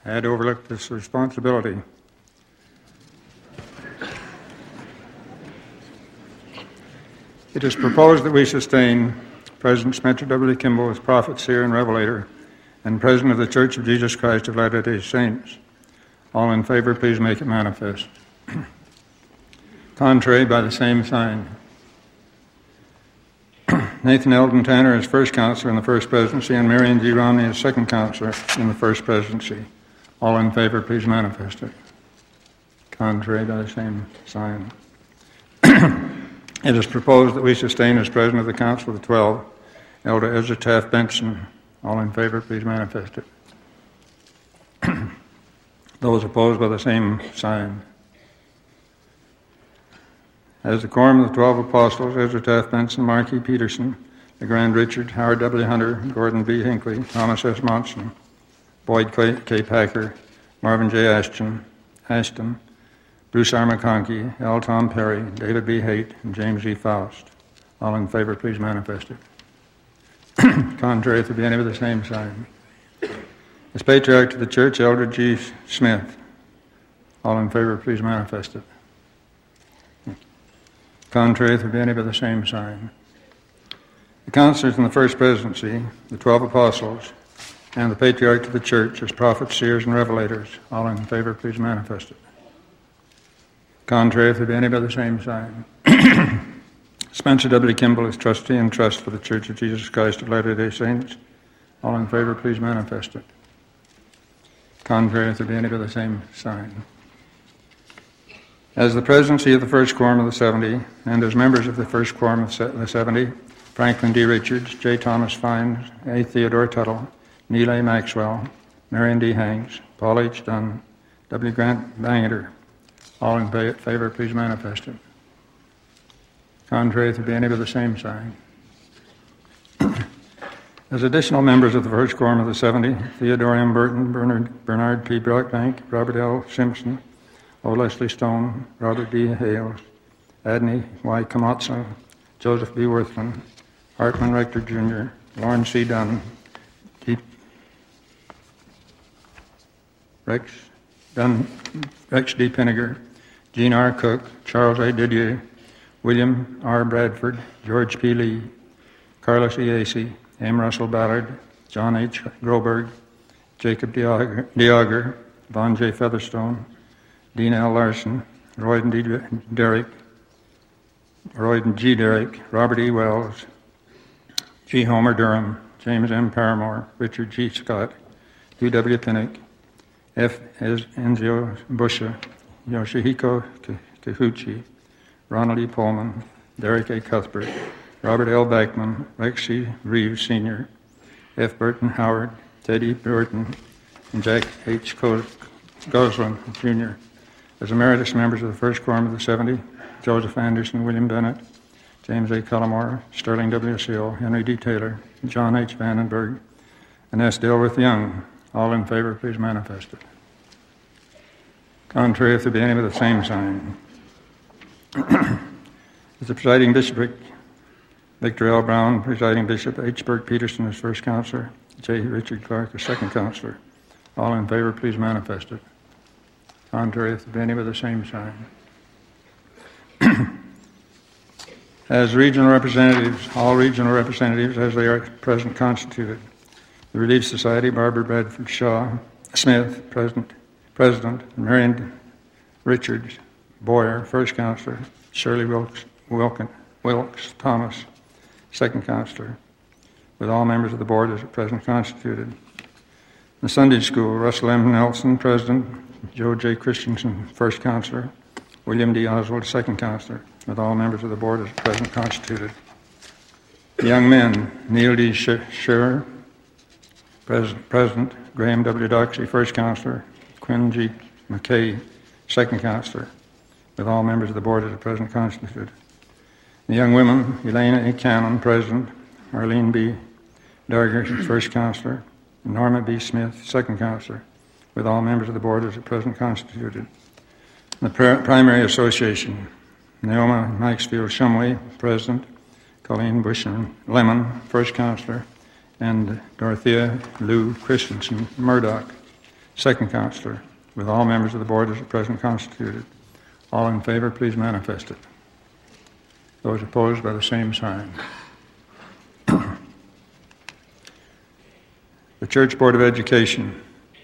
had overlooked this responsibility. It is proposed that we sustain President Spencer W. Kimball as prophet, seer, and revelator, and President of the Church of Jesus Christ of Latter-day Saints. All in favor, please make it manifest. Contrary, by the same sign. Nathan Eldon Tanner as first counselor in the first presidency, and Marion G. Romney as second counselor in the first presidency. All in favor, please manifest it. Contrary, by the same sign. It is proposed that we sustain as president of the Council of the 12, Elder Ezra Taft Benson. All in favor, please manifest it. Those opposed by the same sign. As the quorum of the 12 apostles, Ezra Taft Benson, Mark E. Peterson, LeGrand Richard, Howard W. Hunter, Gordon B. Hinckley, Thomas S. Monson, Boyd K. Packer, Marvin J. Ashton, Bruce R. McConkie, L. Tom Perry, David B. Haight, and James E. Faust. All in favor, please manifest it. Contrary, if there be any of the same sign. As Patriarch of the Church, Elder G. Smith. All in favor, please manifest it. Contrary, if there be any of the same sign. The counselors in the first presidency, the 12 apostles, and the Patriarch of the Church as prophets, seers, and revelators. All in favor, please manifest it. Contrary, if there be any of the same sign. Spencer W. Kimball is trustee and trust for the Church of Jesus Christ of Latter-day Saints. All in favor, please manifest it. Contrary, if there be any of the same sign. As the presidency of the first quorum of the 70, and as members of the first quorum of the 70, Franklin D. Richards, J. Thomas Fines, A. Theodore Tuttle, Neil A. Maxwell, Marion D. Hanks, Paul H. Dunn, W. Grant Bangeter. All in favor, please manifest it. Contrary, if there be any of the same sign. As additional members of the first quorum of the 70, Theodore M. Burton, Bernard P. Brockbank, Robert L. Simpson, O. Leslie Stone, Robert D. Hales, Adney Y. Komatsu, Joseph B. Worthman, Hartman Rector Jr., Lawrence C. Dunn, Rex D. Pinniger, Gene R. Cook, Charles A. Didier, William R. Bradford, George P. Lee, Carlos E. Acey, M. Russell Ballard, John H. Groberg, Jacob Deauger, Von J. Featherstone, Dean L. Larson, Royden G. Derrick, Robert E. Wells, G. Homer Durham, James M. Paramore, Richard G. Scott, U. W. Pinnock, F. Enzio Busha, Yoshihiko Kikuchi, Ronald E. Pullman, Derek A. Cuthbert, Robert L. Backman, Rex C. Reeves, Sr., F. Burton Howard, Teddy Burton, and Jack H. Goslin, Jr. As emeritus members of the first quorum of the 70, Joseph Anderson, William Bennett, James A. Cullimore, Sterling W. Seal, Henry D. Taylor, John H. Vandenberg, and S. Dilworth Young. All in favor, please manifest it. Contrary, if there be any of the same sign. As the presiding bishopric, Victor L. Brown, presiding bishop, H. Burke Peterson as first counselor, J. Richard Clark as second counselor. All in favor, please manifest it. Contrary, if there be any of the same sign. As regional representatives, all regional representatives as they are at present constituted. The Relief Society, Barbara Bradford Shaw Smith, President, Marion Richards Boyer, first counselor, Shirley Wilkes Thomas, second counselor, with all members of the board as at present constituted. The Sunday School, Russell M. Nelson, President, Joe J. Christensen, first counselor, William D. Oswald, second counselor, with all members of the board as at present constituted. The Young Men, Neil D. Scherer, President, Graham W. Doxey, first counselor, Quinn G. McKay, second counselor, with all members of the board as at present constituted. The Young Women, Elaine A. Cannon, President, Arlene B. Darger, first counselor, Norma B. Smith, second counselor, with all members of the board as at present constituted. The Primary Association, Naoma Maxfield Shumway, President, Colleen Bush Lemon, first counselor, and Dorothea Lou Christensen Murdoch, second counselor, with all members of the board as at present constituted. All in favor, please manifest it. Those opposed by the same sign. The Church Board of Education,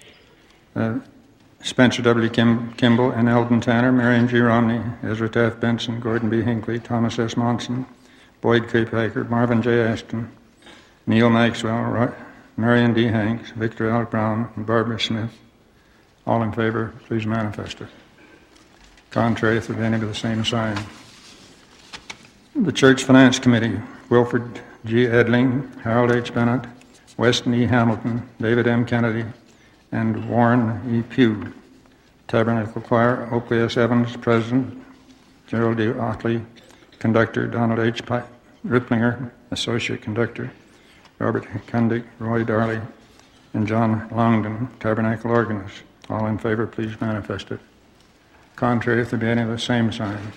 Spencer W. Kimball and Eldon Tanner, Marion G. Romney, Ezra Taft Benson, Gordon B. Hinckley, Thomas S. Monson, Boyd K. Packer, Marvin J. Ashton, Neil Maxwell, Marion D. Hanks, Victor L. Brown, and Barbara Smith. All in favor, please manifest it. Contrary, if there be any of the same sign. The Church Finance Committee, Wilford G. Edling, Harold H. Bennett, Weston E. Hamilton, David M. Kennedy, and Warren E. Pugh. Tabernacle Choir, Oakley S. Evans, President, Gerald D. Otley, Conductor, Donald H. Ripplinger, Associate Conductor, Robert Kundig, Roy Darley, and John Longden, Tabernacle Organist. All in favor, please manifest it. Contrary, if there be any of the same sign.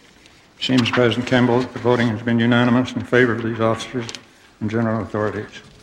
Seems, President Campbell, the voting has been unanimous in favor of these officers and general authorities.